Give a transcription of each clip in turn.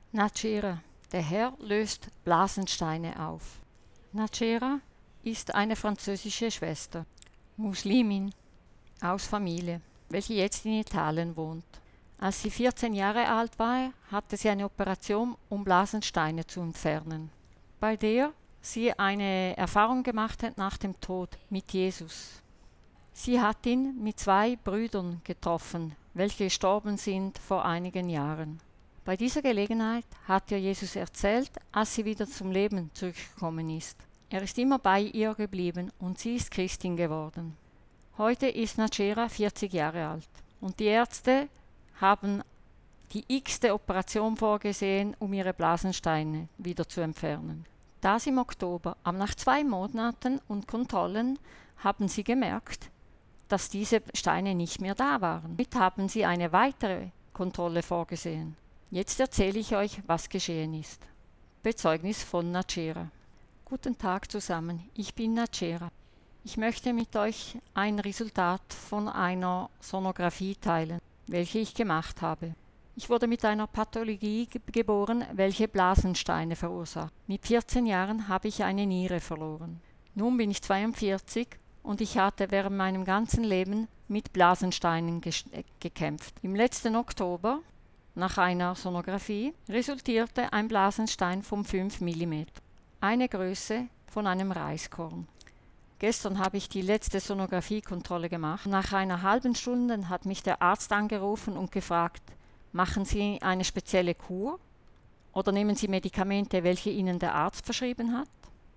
Nadschera, der Herr löst Blasensteine auf. Nadschera ist eine französische Schwester, Muslimin aus Familie, welche jetzt in Italien wohnt. Als sie 14 Jahre alt war, hatte sie eine Operation, um Blasensteine zu entfernen, bei der sie eine Erfahrung gemacht hat nach dem Tod mit Jesus. Sie hat ihn mit 2 Brüdern getroffen, welche gestorben sind vor einigen Jahren. Bei dieser Gelegenheit hat ihr Jesus erzählt, als sie wieder zum Leben zurückgekommen ist. Er ist immer bei ihr geblieben und sie ist Christin geworden. Heute ist Nadschera 40 Jahre alt und die Ärzte haben die x-te Operation vorgesehen, um ihre Blasensteine wieder zu entfernen. Das im Oktober, aber nach 2 Monaten und Kontrollen haben sie gemerkt, dass diese Steine nicht mehr da waren. Damit haben sie eine weitere Kontrolle vorgesehen. Jetzt erzähle ich euch, was geschehen ist. Bezeugnis von Nadschera. Guten Tag zusammen, ich bin Nadschera. Ich möchte mit euch ein Resultat von einer Sonographie teilen, welche ich gemacht habe. Ich wurde mit einer Pathologie geboren, welche Blasensteine verursacht. Mit 14 Jahren habe ich eine Niere verloren. Nun bin ich 42 und ich hatte während meinem ganzen Leben mit Blasensteinen gekämpft. Im letzten Oktober, nach einer Sonographie, resultierte ein Blasenstein von 5 mm, eine Größe von einem Reiskorn. Gestern habe ich die letzte Sonographiekontrolle gemacht. Nach einer halben Stunde hat mich der Arzt angerufen und gefragt, machen Sie eine spezielle Kur oder nehmen Sie Medikamente, welche Ihnen der Arzt verschrieben hat?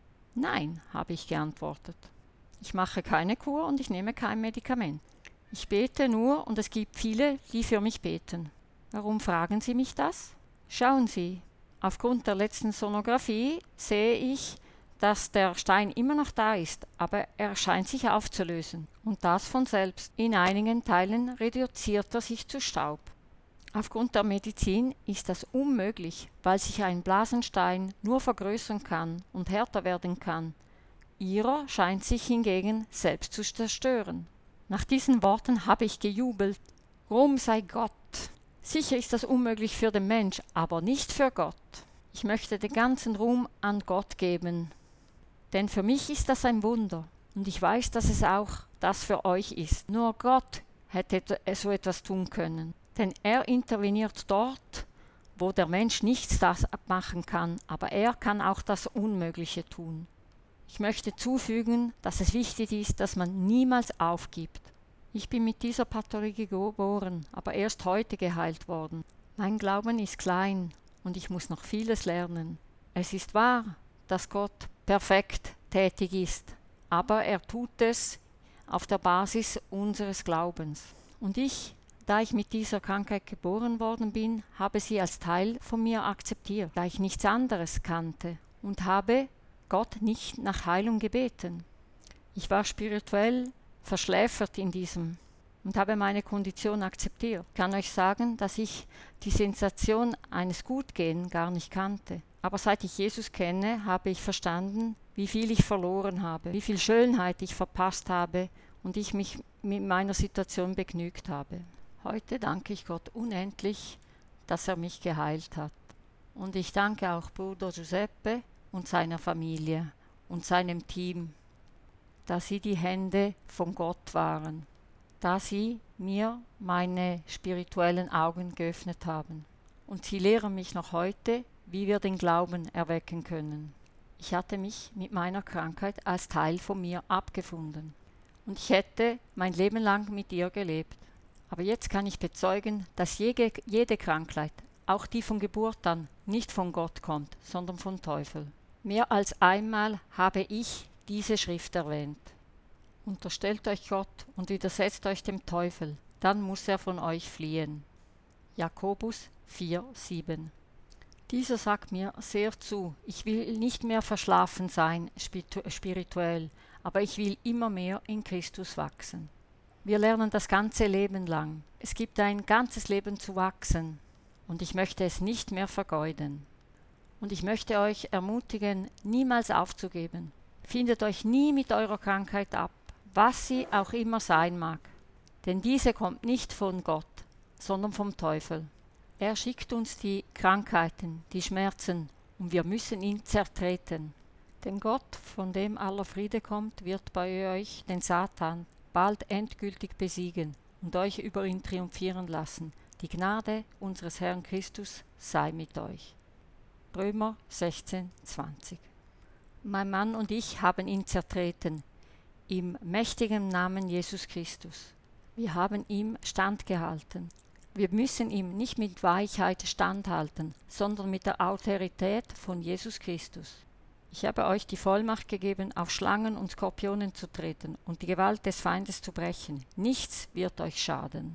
Nein, habe ich geantwortet. Ich mache keine Kur und ich nehme kein Medikament. Ich bete nur und es gibt viele, die für mich beten. Warum fragen Sie mich das? Schauen Sie, aufgrund der letzten Sonographie sehe ich, dass der Stein immer noch da ist, aber er scheint sich aufzulösen. Und das von selbst. In einigen Teilen reduziert er sich zu Staub. Aufgrund der Medizin ist das unmöglich, weil sich ein Blasenstein nur vergrößern kann und härter werden kann. Ihrer scheint sich hingegen selbst zu zerstören. Nach diesen Worten habe ich gejubelt. Ruhm sei Gott! Sicher ist das unmöglich für den Mensch, aber nicht für Gott. Ich möchte den ganzen Ruhm an Gott geben. Denn für mich ist das ein Wunder und ich weiß, dass es auch das für euch ist. Nur Gott hätte so etwas tun können. Denn er interveniert dort, wo der Mensch nichts das machen kann, aber er kann auch das Unmögliche tun. Ich möchte zufügen, dass es wichtig ist, dass man niemals aufgibt. Ich bin mit dieser Pathologie geboren, aber erst heute geheilt worden. Mein Glauben ist klein und ich muss noch vieles lernen. Es ist wahr, dass Gott perfekt tätig ist, aber er tut es auf der Basis unseres Glaubens. Und da ich mit dieser Krankheit geboren worden bin, habe sie als Teil von mir akzeptiert, da ich nichts anderes kannte und habe Gott nicht nach Heilung gebeten. Ich war spirituell verschläfert in diesem und habe meine Kondition akzeptiert. Ich kann euch sagen, dass ich die Sensation eines Gutgehen gar nicht kannte. Aber seit ich Jesus kenne, habe ich verstanden, wie viel ich verloren habe, wie viel Schönheit ich verpasst habe und ich mich mit meiner Situation begnügt habe. Heute danke ich Gott unendlich, dass er mich geheilt hat. Und ich danke auch Bruder Giuseppe und seiner Familie und seinem Team, da sie die Hände von Gott waren, da sie mir meine spirituellen Augen geöffnet haben. Und sie lehren mich noch heute, wie wir den Glauben erwecken können. Ich hatte mich mit meiner Krankheit als Teil von mir abgefunden. Und ich hätte mein Leben lang mit ihr gelebt. Aber jetzt kann ich bezeugen, dass jede Krankheit, auch die von Geburt an, nicht von Gott kommt, sondern vom Teufel. Mehr als einmal habe ich diese Schrift erwähnt. Unterstellt euch Gott und widersetzt euch dem Teufel, dann muss er von euch fliehen. Jakobus 4,7. Dieser sagt mir sehr zu, ich will nicht mehr verschlafen sein spirituell, aber ich will immer mehr in Christus wachsen. Wir lernen das ganze Leben lang. Es gibt ein ganzes Leben zu wachsen und ich möchte es nicht mehr vergeuden. Und ich möchte euch ermutigen, niemals aufzugeben. Findet euch nie mit eurer Krankheit ab, was sie auch immer sein mag. Denn diese kommt nicht von Gott, sondern vom Teufel. Er schickt uns die Krankheiten, die Schmerzen, und wir müssen ihn zertreten. Denn Gott, von dem aller Friede kommt, wird bei euch den Satan bald endgültig besiegen und euch über ihn triumphieren lassen. Die Gnade unseres Herrn Christus sei mit euch. Römer 16,20. Mein Mann und ich haben ihn zertreten, im mächtigen Namen Jesus Christus. Wir haben ihm standgehalten. Wir müssen ihm nicht mit Weichheit standhalten, sondern mit der Autorität von Jesus Christus. Ich habe euch die Vollmacht gegeben, auf Schlangen und Skorpionen zu treten und die Gewalt des Feindes zu brechen. Nichts wird euch schaden.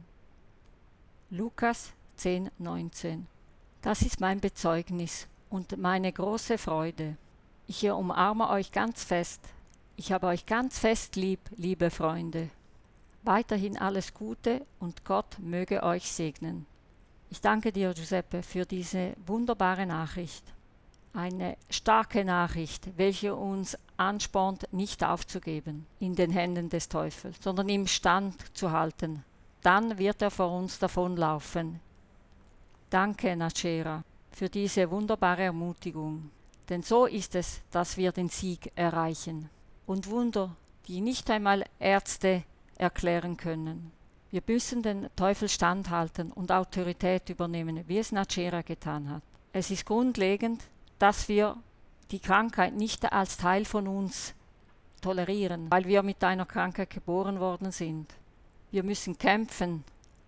Lukas 10,19. Das ist mein Bezeugnis und meine große Freude. Ich umarme euch ganz fest. Ich habe euch ganz fest lieb, liebe Freunde. Weiterhin alles Gute und Gott möge euch segnen. Ich danke dir, Giuseppe, für diese wunderbare Nachricht. Eine starke Nachricht, welche uns anspornt, nicht aufzugeben in den Händen des Teufels, sondern ihm Stand zu halten. Dann wird er vor uns davonlaufen. Danke, Nacera, für diese wunderbare Ermutigung. Denn so ist es, dass wir den Sieg erreichen. Und Wunder, die nicht einmal Ärzte erklären können. Wir müssen den Teufel standhalten und Autorität übernehmen, wie es Nacera getan hat. Es ist grundlegend, dass wir die Krankheit nicht als Teil von uns tolerieren, weil wir mit einer Krankheit geboren worden sind. Wir müssen kämpfen,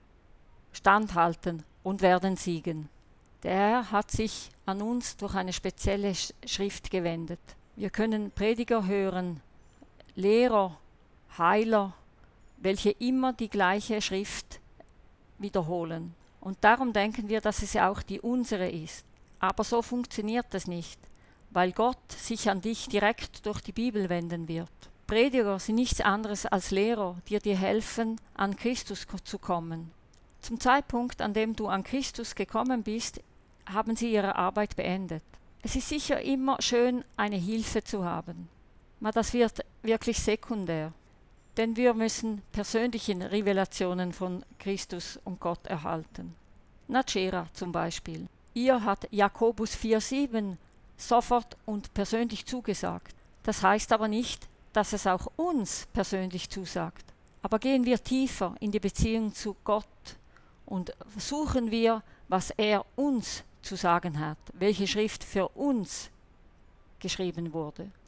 standhalten und werden siegen. Der Herr hat sich an uns durch eine spezielle Schrift gewendet. Wir können Prediger hören, Lehrer, Heiler, welche immer die gleiche Schrift wiederholen. Und darum denken wir, dass es ja auch die unsere ist. Aber so funktioniert es nicht, weil Gott sich an dich direkt durch die Bibel wenden wird. Prediger sind nichts anderes als Lehrer, die dir helfen, an Christus zu kommen. Zum Zeitpunkt, an dem du an Christus gekommen bist, haben sie ihre Arbeit beendet. Es ist sicher immer schön, eine Hilfe zu haben, aber das wird wirklich sekundär. Denn wir müssen persönliche Revelationen von Christus und Gott erhalten. Nacera zum Beispiel. Ihr hat Jakobus 4,7 sofort und persönlich zugesagt. Das heißt aber nicht, dass es auch uns persönlich zusagt. Aber gehen wir tiefer in die Beziehung zu Gott und suchen wir, was er uns zu sagen hat, welche Schrift für uns geschrieben wurde.